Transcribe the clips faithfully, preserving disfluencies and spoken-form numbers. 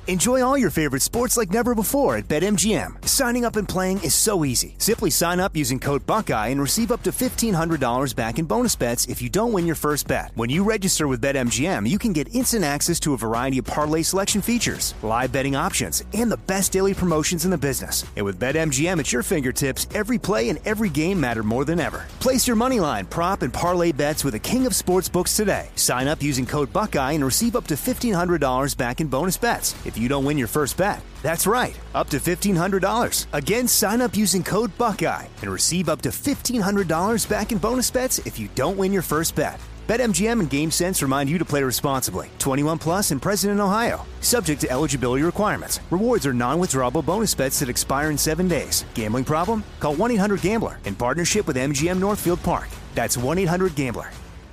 Enjoy all your favorite sports like never before at BetMGM. Signing up and playing is so easy. Simply sign up using code Buckeye and receive up to fifteen hundred dollars back in bonus bets if you don't win your first bet. When you register with BetMGM, you can get instant access to a variety of parlay selection features, live betting options, and the best daily promotions in the business. And with BetMGM at your fingertips, every play and every game matter more than ever. Place your moneyline, prop, and parlay bets with the king of sportsbooks today. Sign up using code Buckeye and receive up to fifteen hundred dollars back in bonus bets if you don't win your first bet. That's right, up to fifteen hundred dollars. Again, sign up using code Buckeye and receive up to fifteen hundred dollars back in bonus bets if you don't win your first bet. BetMGM and GameSense remind you to play responsibly. twenty-one plus and present in Ohio. Subject to eligibility requirements. Rewards are non-withdrawable bonus bets that expire in seven days. Gambling problem? Call one eight hundred gambler in partnership with M G M Northfield Park. That's one eight hundred gambler.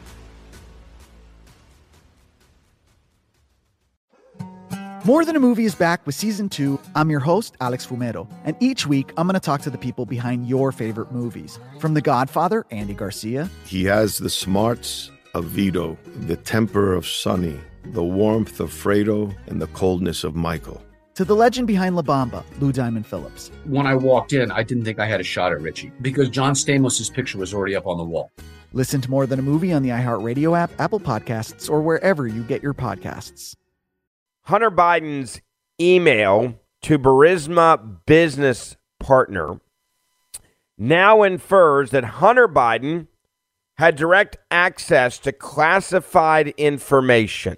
More Than a Movie is back with Season two. I'm your host, Alex Fumero, and each week I'm going to talk to the people behind your favorite movies. From The Godfather, Andy Garcia. He has the smarts of Vito, the temper of Sonny, the warmth of Fredo, and the coldness of Michael. To the legend behind La Bamba, Lou Diamond Phillips. When I walked in, I didn't think I had a shot at Richie because John Stamos' picture was already up on the wall. Listen to More Than a Movie on the iHeartRadio app, Apple Podcasts, or wherever you get your podcasts. Hunter Biden's email to Burisma business partner now infers that Hunter Biden had direct access to classified information.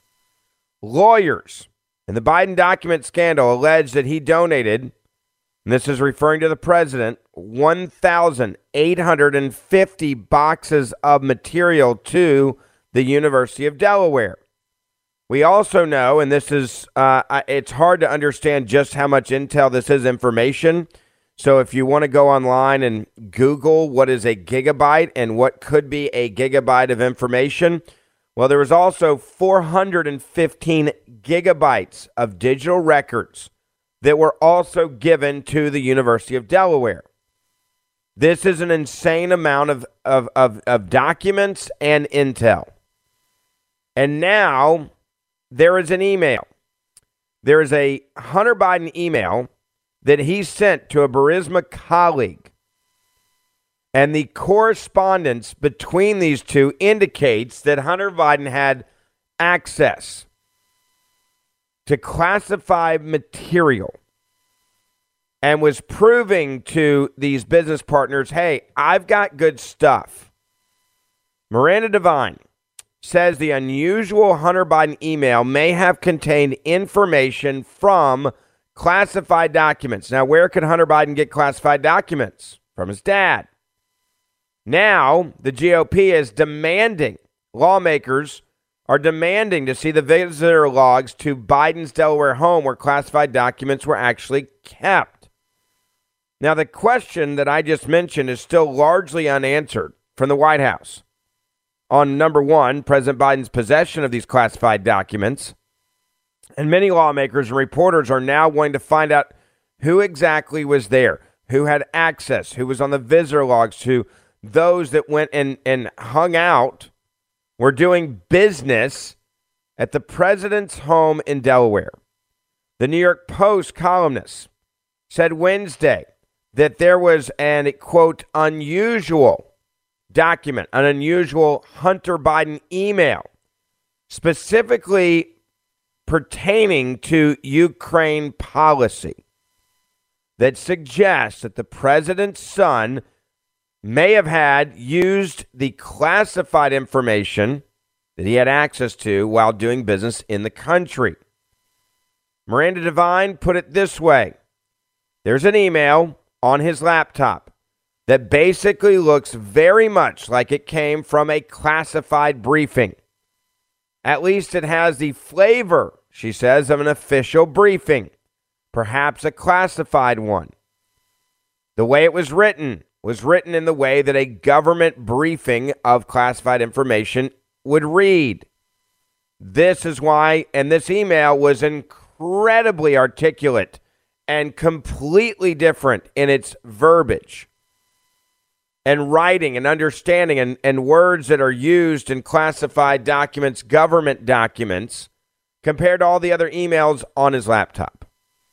Lawyers in the Biden document scandal allege that he donated, and this is referring to the president, one thousand eight hundred fifty boxes of material to the University of Delaware. We also know, and this is, uh, it's hard to understand just how much intel this is information. So if you want to go online and Google what is a gigabyte and what could be a gigabyte of information, well, there was also four hundred fifteen gigabytes of digital records that were also given to the University of Delaware. This is an insane amount of, of, of, of documents and intel. And now there is an email. There is a Hunter Biden email that he sent to a Burisma colleague. And the correspondence between these two indicates that Hunter Biden had access to classified material and was proving to these business partners, hey, I've got good stuff. Miranda Devine says the unusual Hunter Biden email may have contained information from classified documents. Now, where could Hunter Biden get classified documents? From his dad. Now, the G O P is demanding, lawmakers are demanding to see the visitor logs to Biden's Delaware home where classified documents were actually kept. Now, the question that I just mentioned is still largely unanswered from the White House. On number one, President Biden's possession of these classified documents. And many lawmakers and reporters are now wanting to find out who exactly was there, who had access, who was on the visitor logs, to those that went and, and hung out, were doing business at the president's home in Delaware. The New York Post columnist said Wednesday that there was an, quote, unusual document, an unusual Hunter Biden email, specifically pertaining to Ukraine policy, that suggests that the president's son may have had used the classified information that he had access to while doing business in the country. Miranda Devine put it this way. There's an email on his laptop that basically looks very much like it came from a classified briefing. At least it has the flavor, she says, of an official briefing, perhaps a classified one. The way it was written was written in the way that a government briefing of classified information would read. This is why, and this email was incredibly articulate and completely different in its verbiage and writing and understanding and, and words that are used in classified documents, government documents, compared to all the other emails on his laptop.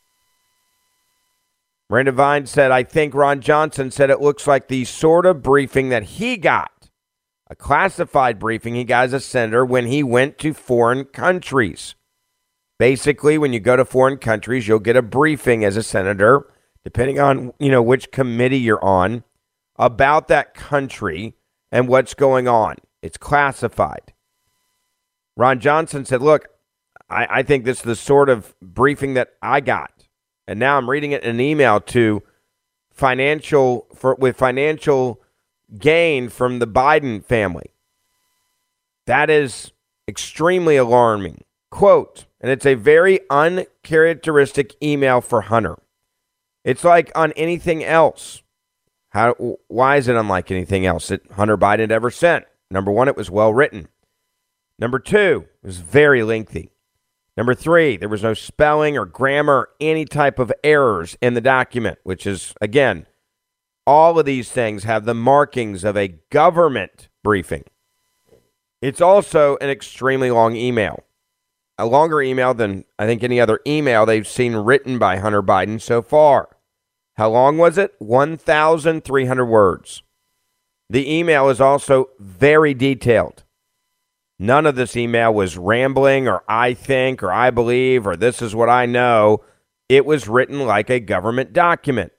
Miranda Devine said, I think Ron Johnson said it looks like the sort of briefing that he got, a classified briefing he got as a senator when he went to foreign countries. Basically, when you go to foreign countries, you'll get a briefing as a senator, depending on, you know, which committee you're on, about that country and what's going on. It's classified. Ron Johnson said, look, I, I think this is the sort of briefing that I got. And now I'm reading it in an email to financial for, with financial gain from the Biden family. That is extremely alarming. Quote, and it's a very uncharacteristic email for Hunter. It's like on anything else. How? Why is it unlike anything else that Hunter Biden had ever sent? Number one, it was well written. Number two, it was very lengthy. Number three, there was no spelling or grammar or any type of errors in the document, which is, again, all of these things have the markings of a government briefing. It's also an extremely long email. A longer email than I think any other email they've seen written by Hunter Biden so far. How long was it? one thousand three hundred words. The email is also very detailed. None of this email was rambling or I think or I believe or this is what I know. It was written like a government document.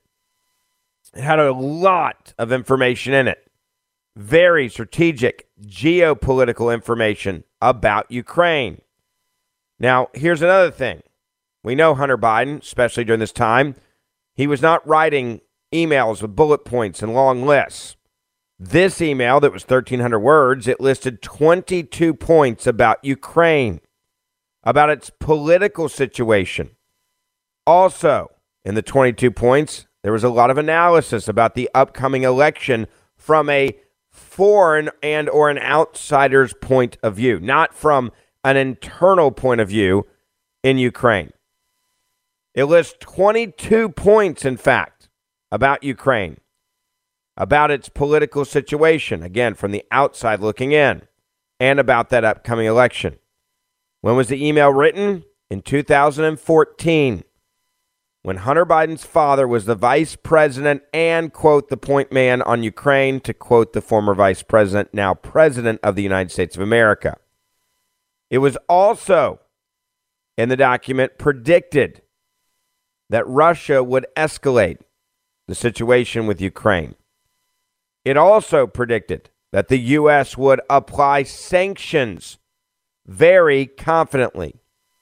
It had a lot of information in it. Very strategic geopolitical information about Ukraine. Now, here's another thing. We know Hunter Biden, especially during this time, he was not writing emails with bullet points and long lists. This email that was thirteen hundred words, it listed twenty-two points about Ukraine, about its political situation. Also, in the twenty-two points, there was a lot of analysis about the upcoming election from a foreign and or an outsider's point of view, not from an internal point of view in Ukraine. It lists twenty-two points, in fact, about Ukraine, about its political situation, again, from the outside looking in, and about that upcoming election. When was the email written? In two thousand fourteen, when Hunter Biden's father was the vice president and, quote, the point man on Ukraine, to quote the former vice president, now president of the United States of America. It was also in the document predicted that Russia would escalate the situation with Ukraine. It also predicted that the U S would apply sanctions very confidently.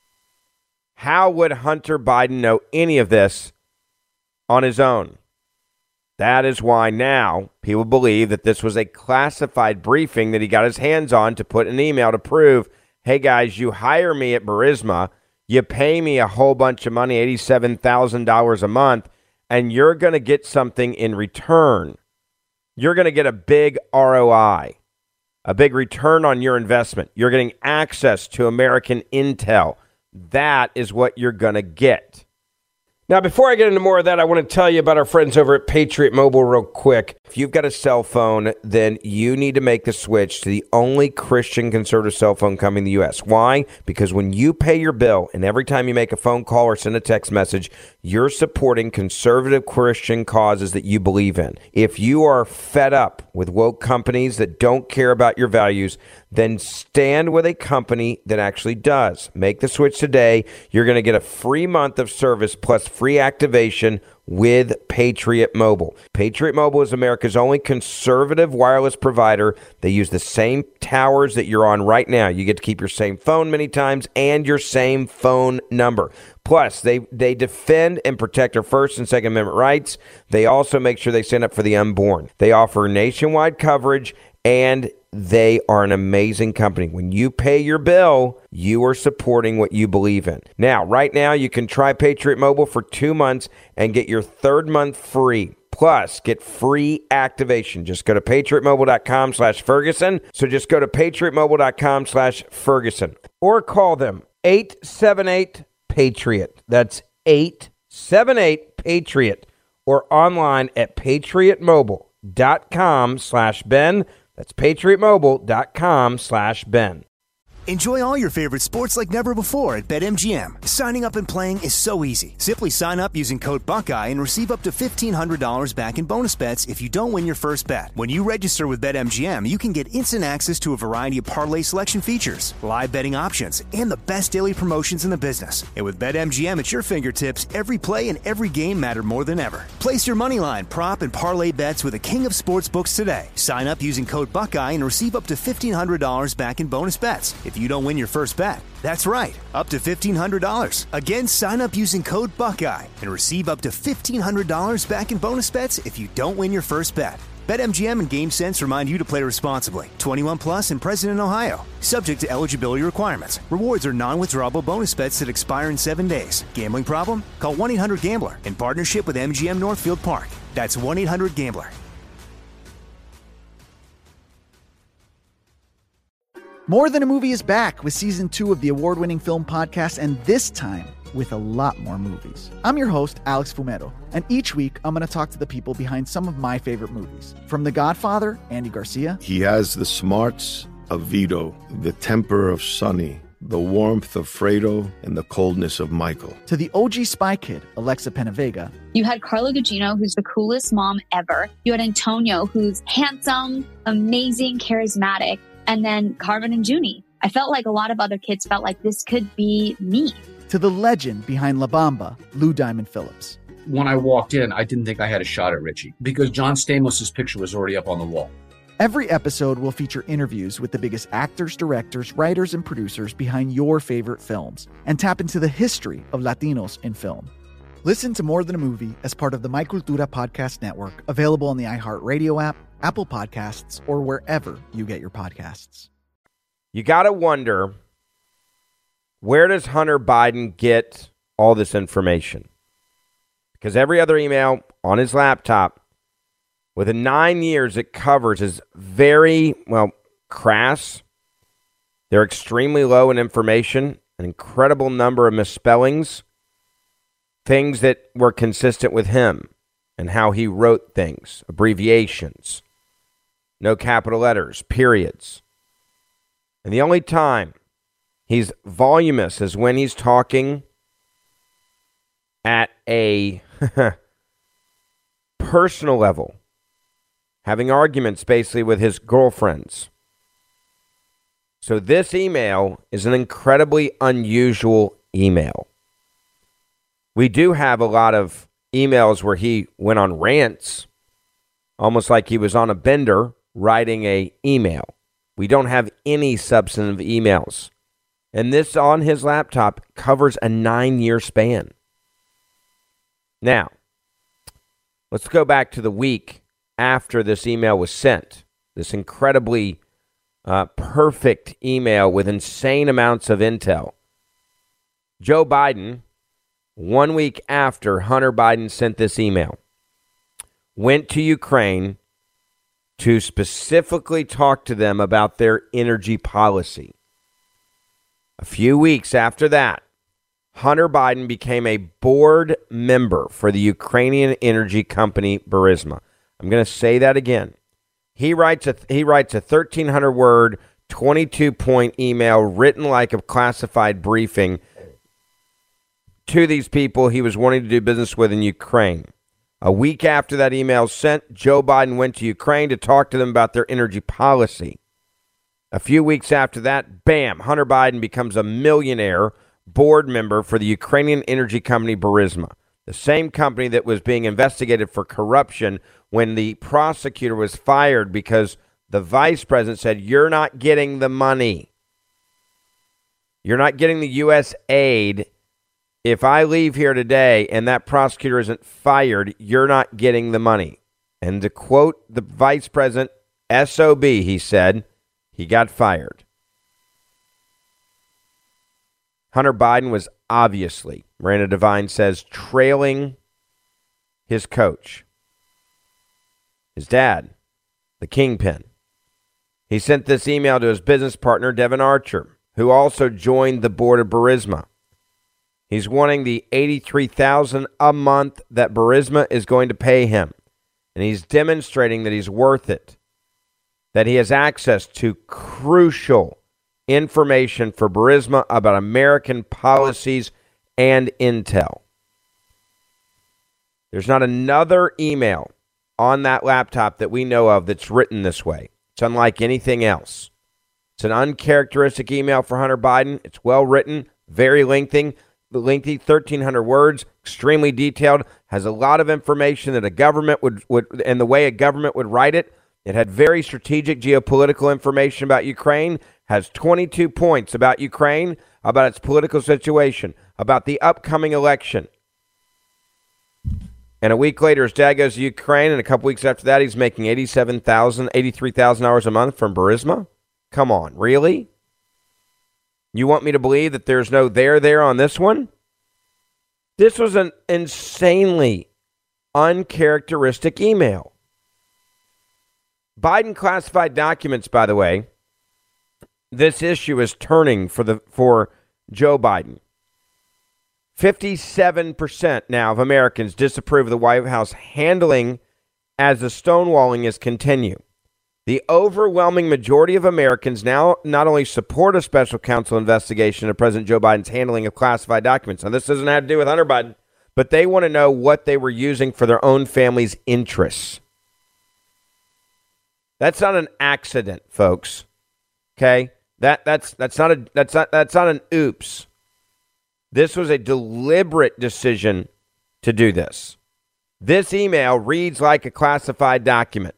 How would Hunter Biden know any of this on his own? That is why now people believe that this was a classified briefing that he got his hands on to put in an email to prove, hey guys, you hire me at Burisma, you pay me a whole bunch of money, eighty-seven thousand dollars a month, and you're going to get something in return. You're going to get a big R O I, a big return on your investment. You're getting access to American intel. That is what you're going to get. Now, before I get into more of that, I want to tell you about our friends over at Patriot Mobile real quick. If you've got a cell phone, then you need to make the switch to the only Christian conservative cell phone company in the U S. Why? Because when you pay your bill and every time you make a phone call or send a text message, you're supporting conservative Christian causes that you believe in. If you are fed up with woke companies that don't care about your values, then stand with a company that actually does. Make the switch today. You're going to get a free month of service plus free activation with Patriot Mobile. Patriot Mobile is America's only conservative wireless provider. They use the same towers that you're on right now. You get to keep your same phone many times and your same phone number. Plus, they, they defend and protect our First and Second Amendment rights. They also make sure they stand up for the unborn. They offer nationwide coverage, and they are an amazing company. When you pay your bill, you are supporting what you believe in. Now, right now, you can try Patriot Mobile for two months and get your third month free. Plus, get free activation. Just go to patriotmobile.com slash Ferguson. So just go to patriotmobile.com slash Ferguson. Or call them eight seven eight PATRIOT. That's eight seven eight PATRIOT. Or online at patriotmobile.com slash Ben. That's patriotmobile.com slash Ben. Enjoy all your favorite sports like never before at BetMGM. Signing up and playing is so easy. Simply sign up using code Buckeye and receive up to fifteen hundred dollars back in bonus bets if you don't win your first bet. When you register with BetMGM, you can get instant access to a variety of parlay selection features, live betting options, and the best daily promotions in the business. And with BetMGM at your fingertips, every play and every game matter more than ever. Place your moneyline, prop, and parlay bets with the king of sportsbooks today. Sign up using code Buckeye and receive up to fifteen hundred dollars back in bonus bets if you don't win your first bet. That's right, up to fifteen hundred dollars. Again, sign up using code Buckeye and receive up to fifteen hundred dollars back in bonus bets if you don't win your first bet. BetMGM and GameSense remind you to play responsibly. twenty-one plus and present in Ohio. Subject to eligibility requirements. Rewards are non-withdrawable bonus bets that expire in seven days. Gambling problem? Call one eight hundred gambler in partnership with M G M Northfield Park. That's one eight hundred gambler. More Than a Movie is back with season two of the award-winning film podcast, and this time with a lot more movies. I'm your host, Alex Fumero, and each week I'm going to talk to the people behind some of my favorite movies. From The Godfather, Andy Garcia. He has the smarts of Vito, the temper of Sonny, the warmth of Fredo, and the coldness of Michael. To the O G Spy Kid, Alexa Penavega. You had Carla Gugino, who's the coolest mom ever. You had Antonio, who's handsome, amazing, charismatic. And then Carmen and Junie. I felt like a lot of other kids felt like this could be me. To the legend behind La Bamba, Lou Diamond Phillips. When I walked in, I didn't think I had a shot at Richie because John Stamos' picture was already up on the wall. Every episode will feature interviews with the biggest actors, directors, writers, and producers behind your favorite films and tap into the history of Latinos in film. Listen to More Than a Movie as part of the My Cultura Podcast Network, available on the iHeartRadio app, Apple Podcasts, or wherever you get your podcasts. You got to wonder, where does Hunter Biden get all this information? Because every other email on his laptop, within nine years it covers, is very, well, crass. They're extremely low in information, an incredible number of misspellings, things that were consistent with him and how he wrote things, abbreviations, no capital letters, periods. And the only time he's voluminous is when he's talking at a personal level, having arguments basically with his girlfriends. So this email is an incredibly unusual email. We do have a lot of emails where he went on rants, almost like he was on a bender writing a email. We don't have any substantive emails. And this on his laptop covers a nine-year span. Now, let's go back to the week after this email was sent. This incredibly uh, perfect email with insane amounts of intel. Joe Biden, one week after Hunter Biden sent this email, went to Ukraine to specifically talk to them about their energy policy. A few weeks after that, Hunter Biden became a board member for the Ukrainian energy company Burisma. I'm going to say that again. He writes a he writes a thirteen hundred word, twenty-two point email written like a classified briefing to these people he was wanting to do business with in Ukraine. A week after that email was sent, Joe Biden went to Ukraine to talk to them about their energy policy. A few weeks after that, bam, Hunter Biden becomes a millionaire board member for the Ukrainian energy company Burisma, the same company that was being investigated for corruption when the prosecutor was fired because the vice president said, "You're not getting the money. You're not getting the U S aid. If I leave here today and that prosecutor isn't fired, you're not getting the money." And to quote the vice president, S O B, he said, he got fired. Hunter Biden was obviously, Miranda Devine says, trailing his coach, his dad, the kingpin. He sent this email to his business partner, Devin Archer, who also joined the board of Burisma. He's wanting the eighty-three thousand dollars a month that Burisma is going to pay him. And he's demonstrating that he's worth it, that he has access to crucial information for Burisma about American policies and intel. There's not another email on that laptop that we know of that's written this way. It's unlike anything else. It's an uncharacteristic email for Hunter Biden. It's well written, very lengthy, lengthy, thirteen hundred words, extremely detailed, has a lot of information that a government would, would, and the way a government would write it. It had very strategic geopolitical information about Ukraine, has twenty-two points about Ukraine, about its political situation, about the upcoming election. And a week later, his dad goes to Ukraine, and a couple weeks after that, he's making eighty-seven thousand dollars, eighty-three thousand dollars a month from Burisma? Come on, really? You want me to believe that there's no there there on this one? This was an insanely uncharacteristic email. Biden classified documents, by the way, this issue is turning for the for Joe Biden. fifty-seven percent now of Americans disapprove of the White House handling as the stonewalling is continue. The overwhelming majority of Americans now not only support a special counsel investigation of President Joe Biden's handling of classified documents. Now, this doesn't have to do with Hunter Biden, but they want to know what they were using for their own family's interests. That's not an accident, folks. Okay? That that's that's not a that's not that's not an oops. This was a deliberate decision to do this. This email reads like a classified document.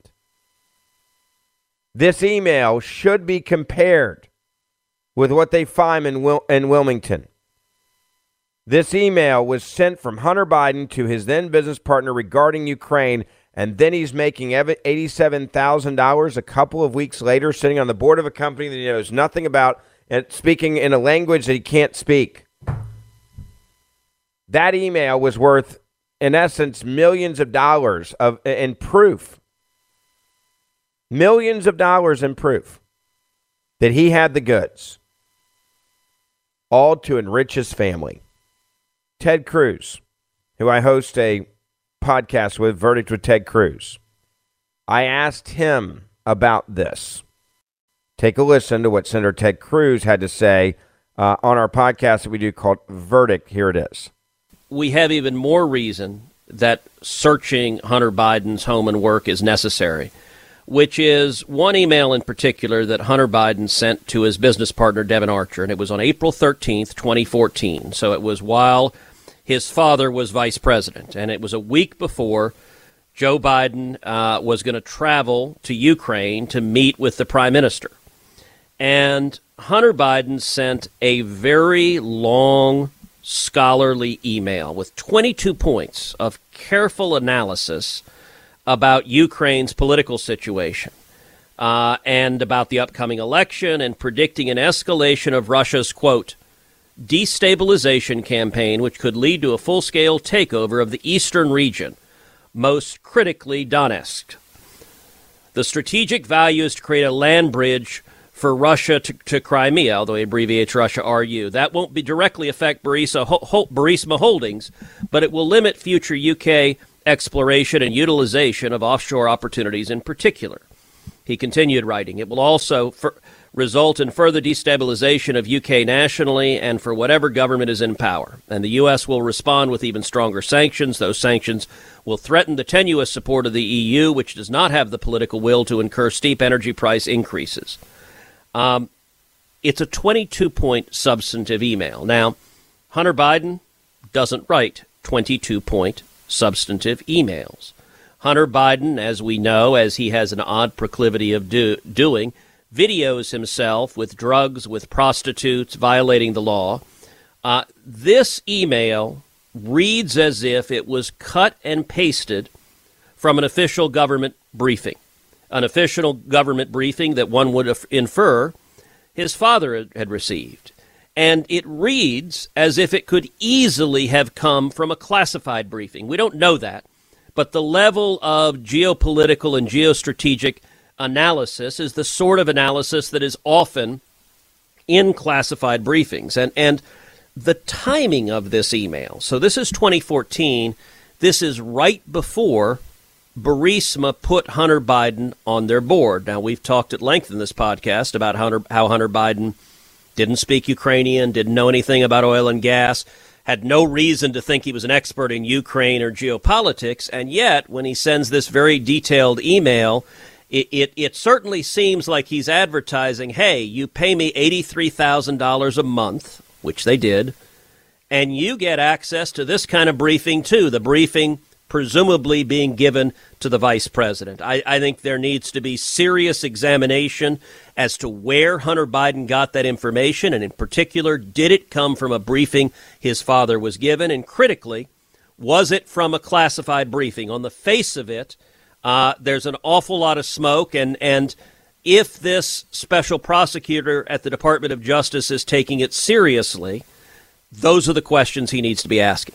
This email should be compared with what they find in, Wil- in Wilmington. This email was sent from Hunter Biden to his then business partner regarding Ukraine, and then he's making eighty-seven thousand dollars a couple of weeks later, sitting on the board of a company that he knows nothing about and speaking in a language that he can't speak. That email was worth, in essence, millions of dollars of in proof. Millions of dollars in proof that he had the goods, all to enrich his family. Ted Cruz, who I host a podcast with, Verdict with Ted Cruz, I asked him about this. Take a listen to what Senator Ted Cruz had to say uh, on our podcast that we do called Verdict. Here it is. We have even more reason that searching Hunter Biden's home and work is necessary, which is one email in particular that Hunter Biden sent to his business partner, Devon Archer, and it was on April thirteenth, twenty fourteen. So it was while his father was vice president, and it was a week before Joe Biden uh, was going to travel to Ukraine to meet with the prime minister. And Hunter Biden sent a very long, scholarly email with twenty-two points of careful analysis about Ukraine's political situation uh, and about the upcoming election, and predicting an escalation of Russia's, quote, destabilization campaign, which could lead to a full-scale takeover of the eastern region, most critically Donetsk. The strategic value is to create a land bridge for Russia to, to Crimea, although he abbreviates Russia R U. That won't be directly affect Burisma, Ho, Burisma Holdings, but it will limit future U K exploration and utilization of offshore opportunities in particular. He continued writing, it will also for, result in further destabilization of U K nationally and for whatever government is in power. And the U S will respond with even stronger sanctions. Those sanctions will threaten the tenuous support of the E U, which does not have the political will to incur steep energy price increases. Um, it's a twenty-two point substantive email. Now, Hunter Biden doesn't write twenty-two point substantive emails. Hunter Biden, as we know, as he has an odd proclivity of do, doing, videos himself with drugs, with prostitutes, violating the law. Uh, this email reads as if it was cut and pasted from an official government briefing, an official government briefing that one would infer his father had received. And it reads as if it could easily have come from a classified briefing. We don't know that, but the level of geopolitical and geostrategic analysis is the sort of analysis that is often in classified briefings. And and the timing of this email, so this is twenty fourteen, this is right before Burisma put Hunter Biden on their board. Now, we've talked at length in this podcast about Hunter, how Hunter Biden didn't speak Ukrainian, didn't know anything about oil and gas, had no reason to think he was an expert in Ukraine or geopolitics. And yet, when he sends this very detailed email, it, it, it certainly seems like he's advertising, hey, you pay me eighty-three thousand dollars a month, which they did, and you get access to this kind of briefing, too, the briefing presumably being given to the vice president. I, I think there needs to be serious examination as to where Hunter Biden got that information, and in particular, did it come from a briefing his father was given? And critically, was it from a classified briefing? On the face of it, uh, there's an awful lot of smoke, and, and if this special prosecutor at the Department of Justice is taking it seriously, those are the questions he needs to be asking.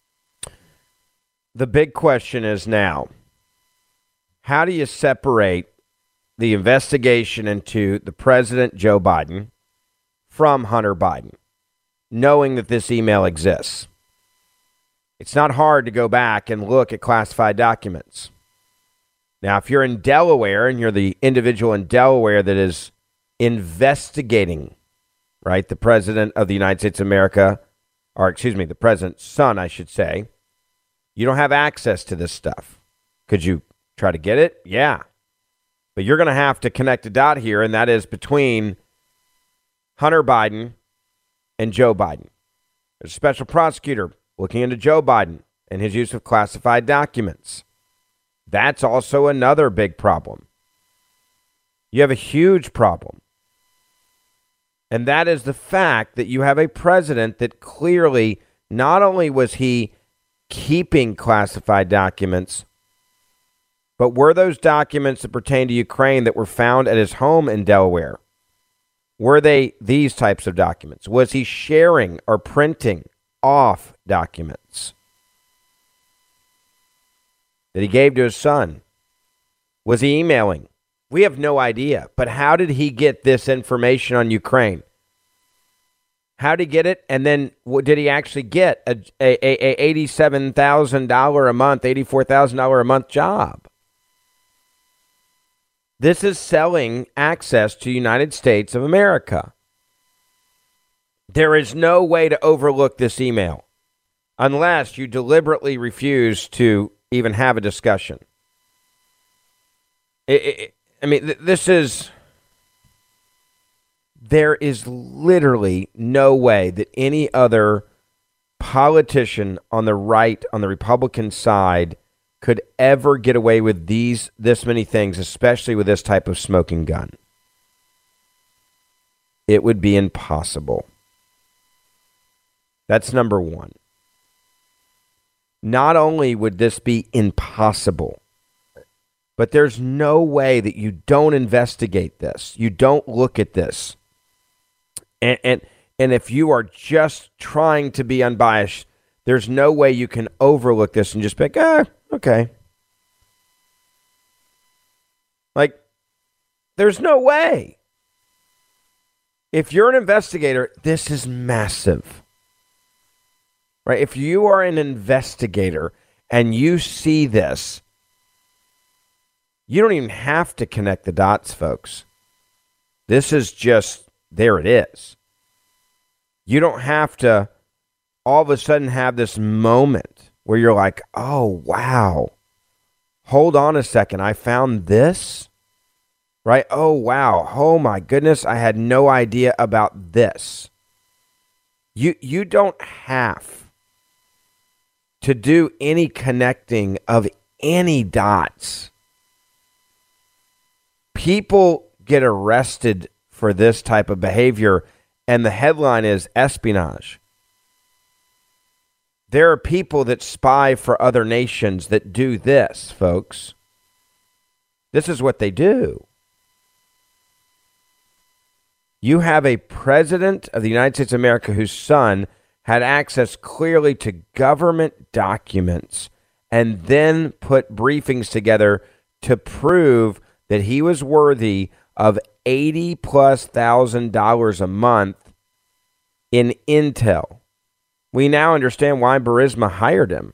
The big question is now, how do you separate the investigation into the president, Joe Biden, from Hunter Biden, knowing that this email exists? It's not hard to go back and look at classified documents. Now, if you're in Delaware and you're the individual in Delaware that is investigating, right, the president of the United States of America, or excuse me, the president's son, I should say, you don't have access to this stuff. Could you try to get it? Yeah. But you're going to have to connect a dot here, and that is between Hunter Biden and Joe Biden. There's a special prosecutor looking into Joe Biden and his use of classified documents. That's also another big problem. You have a huge problem. And that is the fact that you have a president that clearly not only was he keeping classified documents, but were those documents that pertain to Ukraine that were found at his home in Delaware, were they these types of documents? Was he sharing or printing off documents that he gave to his son? Was he emailing? We have no idea. But how did he get this information on Ukraine? How did he get it? And then what, did he actually get a, a, a eighty-seven thousand dollars a month, eighty-four thousand dollars a month job? This is selling access to United States of America. There is no way to overlook this email unless you deliberately refuse to even have a discussion. It, it, I mean, th- this is... There is literally no way that any other politician on the right, on the Republican side, could ever get away with these this many things, especially with this type of smoking gun. It would be impossible. That's number one. Not only would this be impossible, but there's no way that you don't investigate this. You don't look at this. And, and and if you are just trying to be unbiased, there's no way you can overlook this and just be like, ah, okay. Like, there's no way. If you're an investigator, this is massive. Right? If you are an investigator and you see this, you don't even have to connect the dots, folks. This is just... There it is. You don't have to all of a sudden have this moment where you're like, oh, wow. Hold on a second. I found this, right? Oh, wow. Oh, my goodness. I had no idea about this. You, you don't have to do any connecting of any dots. People get arrested for this type of behavior, and the headline is espionage. There are people that spy for other nations that do this, folks. This is what they do. You have a president of the United States of America whose son had access clearly to government documents and then put briefings together to prove that he was worthy of eighty plus thousand dollars a month in intel. We now understand why Burisma hired him.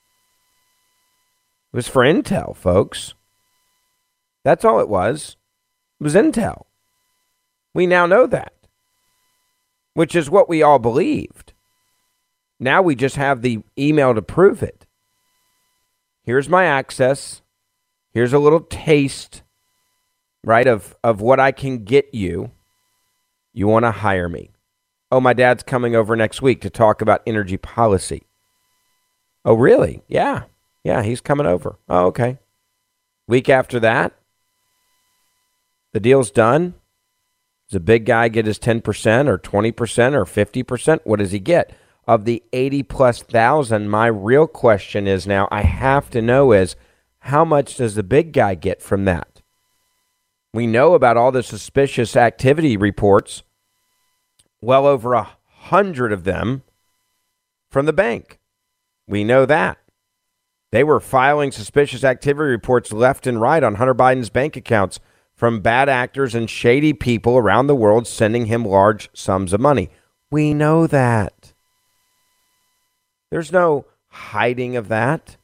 It was for intel, folks. That's all it was. It was intel. We now know that. which is what we all believed. Now we just have the email to prove it. Here's my access. Here's a little taste, right, of, of what I can get you. You want to hire me. Oh, my dad's coming over next week to talk about energy policy. Oh, really? Yeah. Yeah, he's coming over. Oh, okay. Week after that, the deal's done. Does a big guy get his ten percent or twenty percent or fifty percent? What does he get? Of the eighty plus thousand, my real question is now, I have to know is, how much does the big guy get from that? We know about all the suspicious activity reports, well over a hundred of them from the bank. We know that. They were filing suspicious activity reports left and right on Hunter Biden's bank accounts from bad actors and shady people around the world sending him large sums of money. We know that. There's no hiding of that.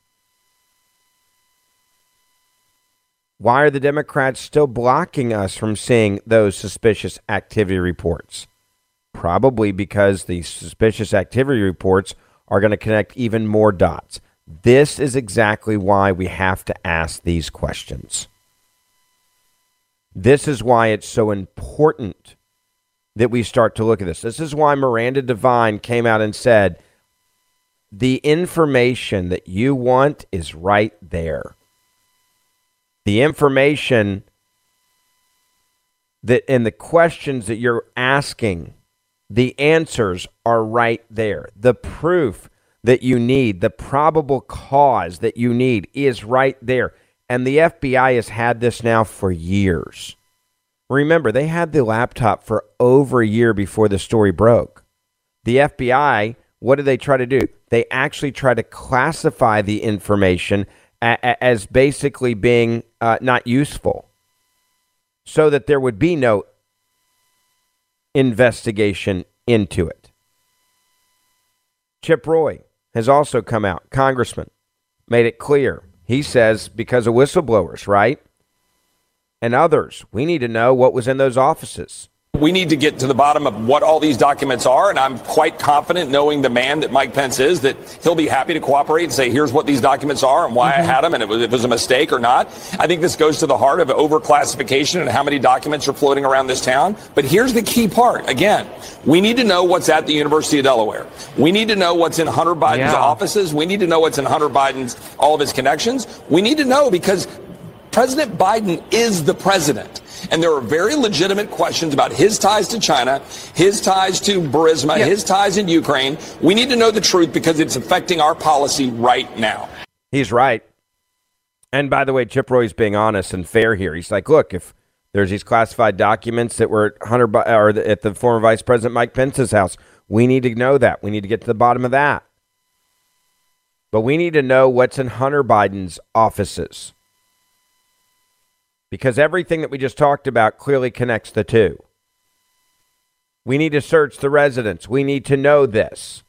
Why are the Democrats still blocking us from seeing those suspicious activity reports? Probably because the suspicious activity reports are going to connect even more dots. This is exactly why we have to ask these questions. This is why it's so important that we start to look at this. This is why Miranda Devine came out and said, the information that you want is right there. The information that and the questions that you're asking, the answers are right there. The proof that you need, the probable cause that you need is right there. And the F B I has had this now for years. Remember, they had the laptop for over a year before the story broke. The F B I, what did they try to do? They actually tried to classify the information a- a- as basically being uh, not useful, so that there would be no investigation into it. Chip Roy has also come out, congressman, made it clear. He says because of whistleblowers, right? And others, we need to know what was in those offices. We need to get to the bottom of what all these documents are, and I'm quite confident, knowing the man that Mike Pence is, that he'll be happy to cooperate and say, here's what these documents are and why mm-hmm. I had them and it was, it was a mistake or not. I think this goes to the heart of overclassification and how many documents are floating around this town. But here's the key part. Again, we need to know what's at the University of Delaware. We need to know what's in Hunter Biden's yeah. offices. We need to know what's in Hunter Biden's, all of his connections. We need to know because President Biden is the president. And there are very legitimate questions about his ties to China, his ties to Burisma, yeah. his ties in Ukraine. We need to know the truth because it's affecting our policy right now. He's right. And by the way, Chip Roy's being honest and fair here. He's like, look, if there's these classified documents that were at Hunter or at the former Vice President Mike Pence's house, we need to know that. We need to get to the bottom of that. But we need to know what's in Hunter Biden's offices. Because everything that we just talked about clearly connects the two. We need to search the residence. We need to know this.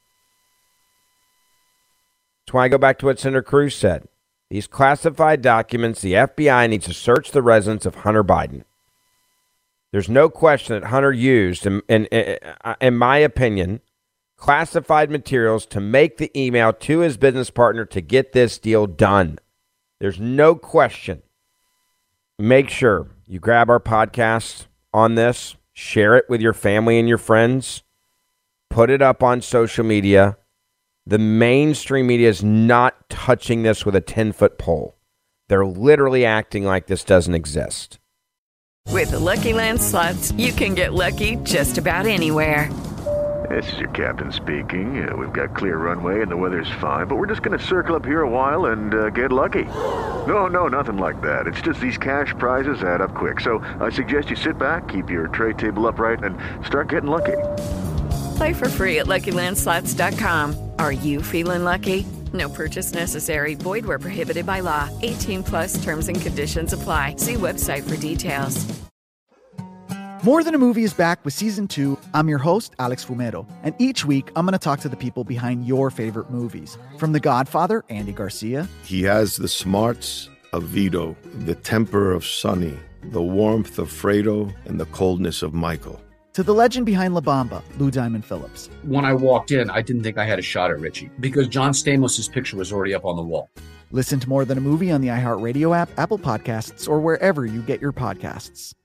That's why I go back to what Senator Cruz said. These classified documents, the F B I needs to search the residence of Hunter Biden. There's no question that Hunter used, in, in, in my opinion, classified materials to make the email to his business partner to get this deal done. There's no question. Make sure you grab our podcast on this, share it with your family and your friends, put it up on social media. The mainstream media is not touching this with a ten-foot pole. They're literally acting like this doesn't exist. With the Lucky Land Slots, you can get lucky just about anywhere. This is your captain speaking. Uh, we've got clear runway and the weather's fine, but we're just going to circle up here a while and uh, get lucky. No, no, nothing like that. It's just these cash prizes add up quick. So I suggest you sit back, keep your tray table upright, and start getting lucky. Play for free at Lucky Land Slots dot com. Are you feeling lucky? No purchase necessary. Void where prohibited by law. eighteen plus terms and conditions apply. See website for details. More Than a Movie is back with season two. I'm your host, Alex Fumero, and each week I'm going to talk to the people behind your favorite movies. From The Godfather, Andy Garcia. He has the smarts of Vito, the temper of Sonny, the warmth of Fredo, and the coldness of Michael. To the legend behind La Bamba, Lou Diamond Phillips. When I walked in, I didn't think I had a shot at Richie because John Stamos' picture was already up on the wall. Listen to More Than a Movie on the iHeartRadio app, Apple Podcasts, or wherever you get your podcasts.